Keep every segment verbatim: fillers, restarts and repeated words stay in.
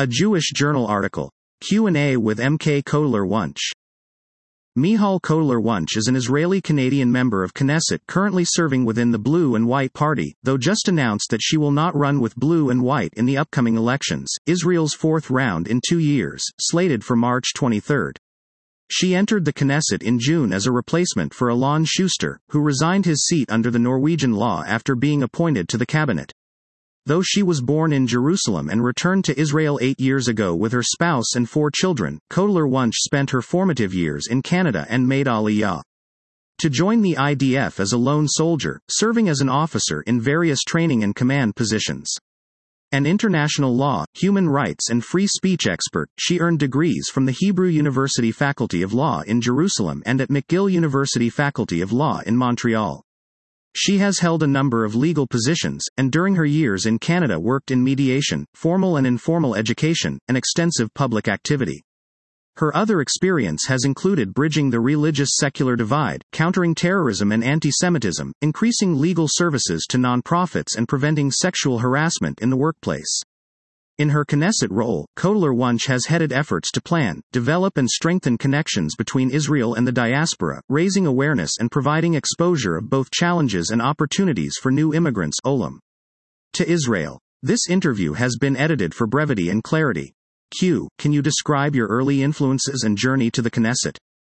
A Jewish Journal article. Q and A with M K Kodler-Wunsch. Michal Kodler-Wunsch is an Israeli-Canadian member of Knesset currently serving within the Blue and White Party, though just announced that she will not run with Blue and White in the upcoming elections, Israel's fourth round in two years, slated for March twenty-third. She entered the Knesset in June as a replacement for Alon Schuster, who resigned his seat under the Norwegian law after being appointed to the cabinet. Though she was born in Jerusalem and returned to Israel eight years ago with her spouse and four children, Kodler-Wunsch spent her formative years in Canada and made Aliyah to join the I D F as a lone soldier, serving as an officer in various training and command positions. An international law, human rights and free speech expert, she earned degrees from the Hebrew University Faculty of Law in Jerusalem and at McGill University Faculty of Law in Montreal. She has held a number of legal positions, and during her years in Canada worked in mediation, formal and informal education, and extensive public activity. Her other experience has included bridging the religious-secular divide, countering terrorism and anti-Semitism, increasing legal services to nonprofits and preventing sexual harassment in the workplace. In her Knesset role, Kodler-Wunsch has headed efforts to plan, develop and strengthen connections between Israel and the diaspora, raising awareness and providing exposure of both challenges and opportunities for new immigrants Olam to Israel. This interview has been edited for brevity and clarity. Q. Can you describe your early influences and journey to the Knesset?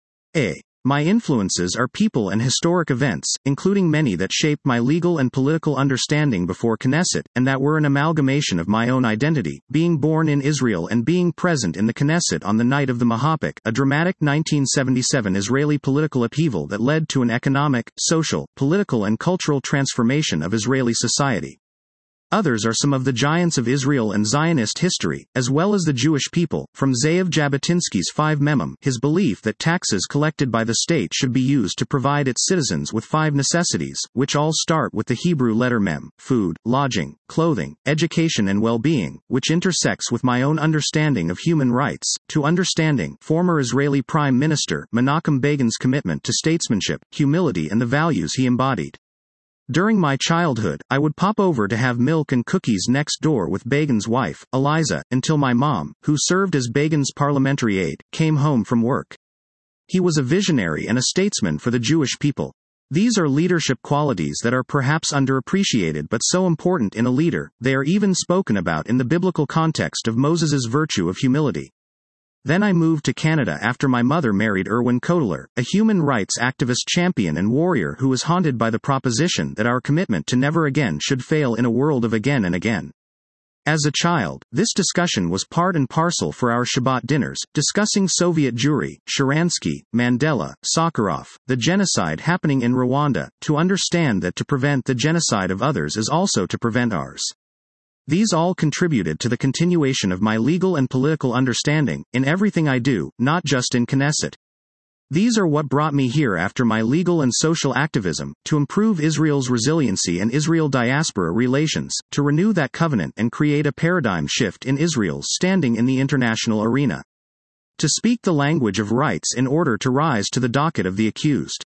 A. My influences are people and historic events, including many that shaped my legal and political understanding before Knesset, and that were an amalgamation of my own identity, being born in Israel and being present in the Knesset on the night of the Mahapik, a dramatic nineteen seventy-seven Israeli political upheaval that led to an economic, social, political and cultural transformation of Israeli society. Others are some of the giants of Israel and Zionist history, as well as the Jewish people, from Ze'ev Jabotinsky's five memim, his belief that taxes collected by the state should be used to provide its citizens with five necessities, which all start with the Hebrew letter mem, food, lodging, clothing, education and well-being, which intersects with my own understanding of human rights, to understanding former Israeli Prime Minister Menachem Begin's commitment to statesmanship, humility and the values he embodied. During my childhood, I would pop over to have milk and cookies next door with Begin's wife, Eliza, until my mom, who served as Begin's parliamentary aide, came home from work. He was a visionary and a statesman for the Jewish people. These are leadership qualities that are perhaps underappreciated but so important in a leader. They are even spoken about in the biblical context of Moses's virtue of humility. Then I moved to Canada after my mother married Irwin Cotler, a human rights activist champion and warrior who was haunted by the proposition that our commitment to never again should fail in a world of again and again. As a child, this discussion was part and parcel for our Shabbat dinners, discussing Soviet Jewry, Sharansky, Mandela, Sakharov, the genocide happening in Rwanda, to understand that to prevent the genocide of others is also to prevent ours. These all contributed to the continuation of my legal and political understanding, in everything I do, not just in Knesset. These are what brought me here after my legal and social activism, to improve Israel's resiliency and Israel-diaspora relations, to renew that covenant and create a paradigm shift in Israel's standing in the international arena. To speak the language of rights in order to rise to the docket of the accused.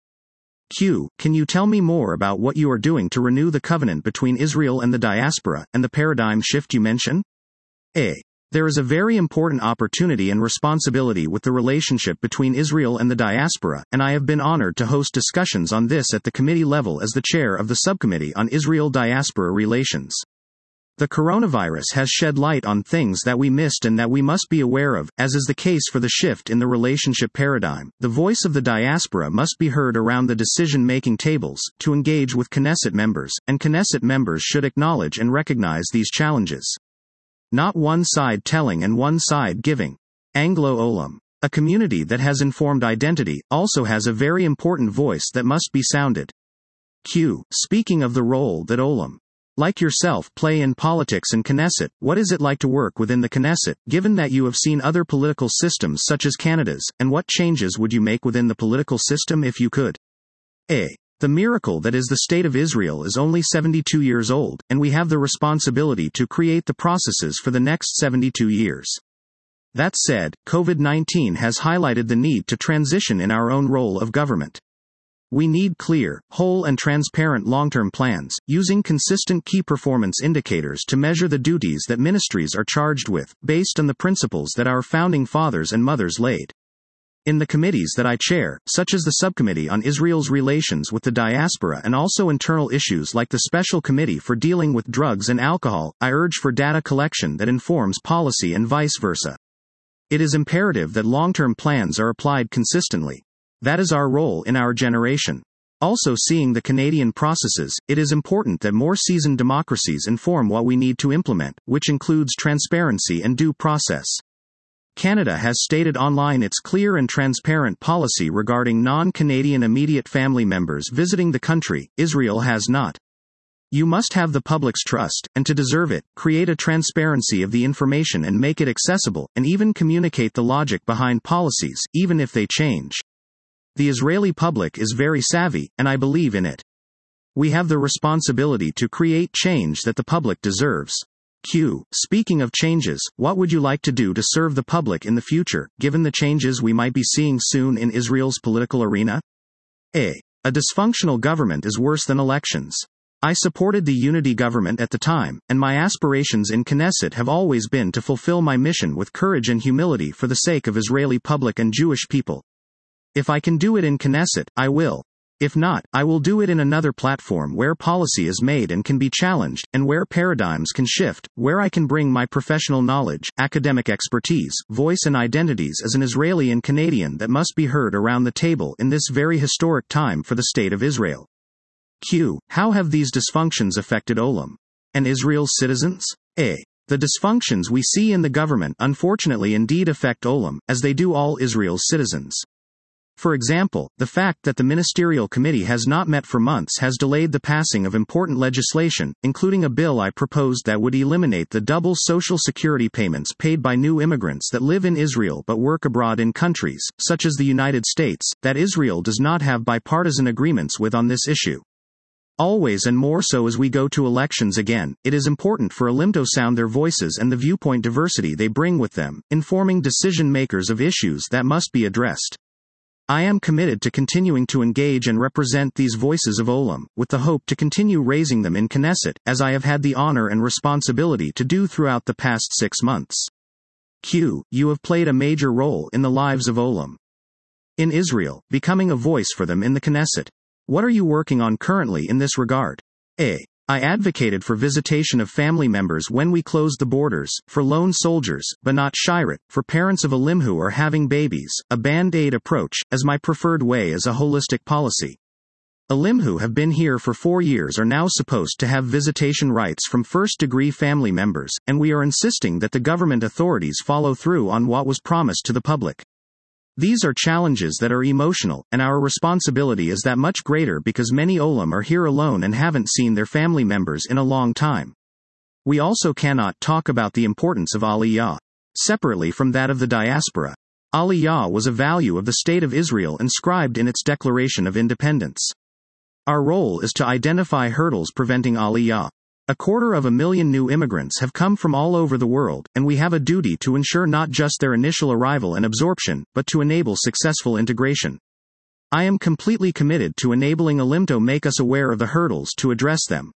Q. Can you tell me more about what you are doing to renew the covenant between Israel and the diaspora, and the paradigm shift you mention? A. There is a very important opportunity and responsibility with the relationship between Israel and the diaspora, and I have been honored to host discussions on this at the committee level as the chair of the Subcommittee on Israel-Diaspora Relations. The coronavirus has shed light on things that we missed and that we must be aware of, as is the case for the shift in the relationship paradigm. The voice of the diaspora must be heard around the decision-making tables, to engage with Knesset members, and Knesset members should acknowledge and recognize these challenges. Not one side telling and one side giving. Anglo-Olam. A community that has informed identity, also has a very important voice that must be sounded. Q. Speaking of the role that Olam, like yourself, play in politics and Knesset, what is it like to work within the Knesset, given that you have seen other political systems such as Canada's, and what changes would you make within the political system if you could? A. The miracle that is the State of Israel is only seventy-two years old, and we have the responsibility to create the processes for the next seventy-two years. That said, COVID nineteen has highlighted the need to transition in our own role of government. We need clear, whole and transparent long-term plans, using consistent key performance indicators to measure the duties that ministries are charged with, based on the principles that our founding fathers and mothers laid. In the committees that I chair, such as the Subcommittee on Israel's Relations with the Diaspora and also internal issues like the Special Committee for Dealing with Drugs and Alcohol, I urge for data collection that informs policy and vice versa. It is imperative that long-term plans are applied consistently. That is our role in our generation. Also, seeing the Canadian processes, it is important that more seasoned democracies inform what we need to implement, which includes transparency and due process. Canada has stated online its clear and transparent policy regarding non-Canadian immediate family members visiting the country. Israel has not. You must have the public's trust, and to deserve it, create a transparency of the information and make it accessible, and even communicate the logic behind policies, even if they change. The Israeli public is very savvy, and I believe in it. We have the responsibility to create change that the public deserves. Q. Speaking of changes, what would you like to do to serve the public in the future, given the changes we might be seeing soon in Israel's political arena? A. A dysfunctional government is worse than elections. I supported the unity government at the time, and my aspirations in Knesset have always been to fulfill my mission with courage and humility for the sake of Israeli public and Jewish people. If I can do it in Knesset, I will. If not, I will do it in another platform where policy is made and can be challenged, and where paradigms can shift, where I can bring my professional knowledge, academic expertise, voice and identities as an Israeli and Canadian that must be heard around the table in this very historic time for the State of Israel. Q. How have these dysfunctions affected Olam and Israel's citizens? A. The dysfunctions we see in the government unfortunately indeed affect Olam, as they do all Israel's citizens. For example, the fact that the Ministerial Committee has not met for months has delayed the passing of important legislation, including a bill I proposed that would eliminate the double social security payments paid by new immigrants that live in Israel but work abroad in countries, such as the United States, that Israel does not have bipartisan agreements with on this issue. Always and more so as we go to elections again, it is important for Olim to sound their voices and the viewpoint diversity they bring with them, informing decision makers of issues that must be addressed. I am committed to continuing to engage and represent these voices of Olam, with the hope to continue raising them in Knesset, as I have had the honor and responsibility to do throughout the past six months. Q. You have played a major role in the lives of Olam in Israel, becoming a voice for them in the Knesset. What are you working on currently in this regard? A. I advocated for visitation of family members when we closed the borders, for lone soldiers, Banat Shirat, for parents of Olim who are having babies, a band-aid approach, as my preferred way as a holistic policy. Olim who have been here for four years are now supposed to have visitation rights from first-degree family members, and we are insisting that the government authorities follow through on what was promised to the public. These are challenges that are emotional, and our responsibility is that much greater because many Olam are here alone and haven't seen their family members in a long time. We also cannot talk about the importance of Aliyah separately from that of the diaspora. Aliyah was a value of the State of Israel inscribed in its Declaration of Independence. Our role is to identify hurdles preventing Aliyah. A quarter of a million new immigrants have come from all over the world, and we have a duty to ensure not just their initial arrival and absorption, but to enable successful integration. I am completely committed to enabling Olim to make us aware of the hurdles to address them.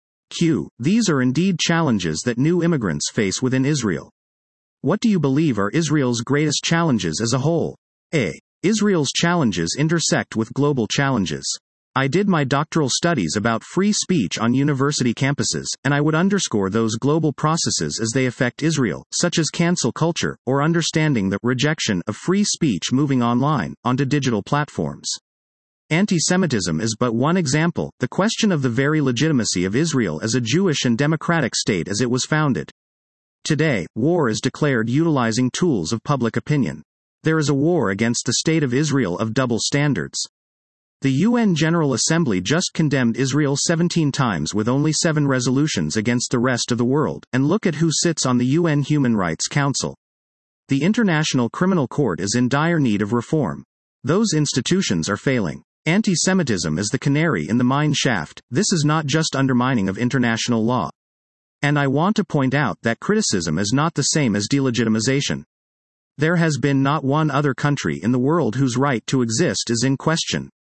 Q. These are indeed challenges that new immigrants face within Israel. What do you believe are Israel's greatest challenges as a whole? A. Israel's challenges intersect with global challenges. I did my doctoral studies about free speech on university campuses, and I would underscore those global processes as they affect Israel, such as cancel culture, or understanding the rejection of free speech moving online, onto digital platforms. Anti-Semitism is but one example, the question of the very legitimacy of Israel as a Jewish and democratic state as it was founded. Today, war is declared utilizing tools of public opinion. There is a war against the state of Israel of double standards. The U N General Assembly just condemned Israel seventeen times with only seven resolutions against the rest of the world, and look at who sits on the U N Human Rights Council. The International Criminal Court is in dire need of reform. Those institutions are failing. Anti-Semitism is the canary in the mine shaft. This is not just undermining of international law. And I want to point out that criticism is not the same as delegitimization. There has been not one other country in the world whose right to exist is in question.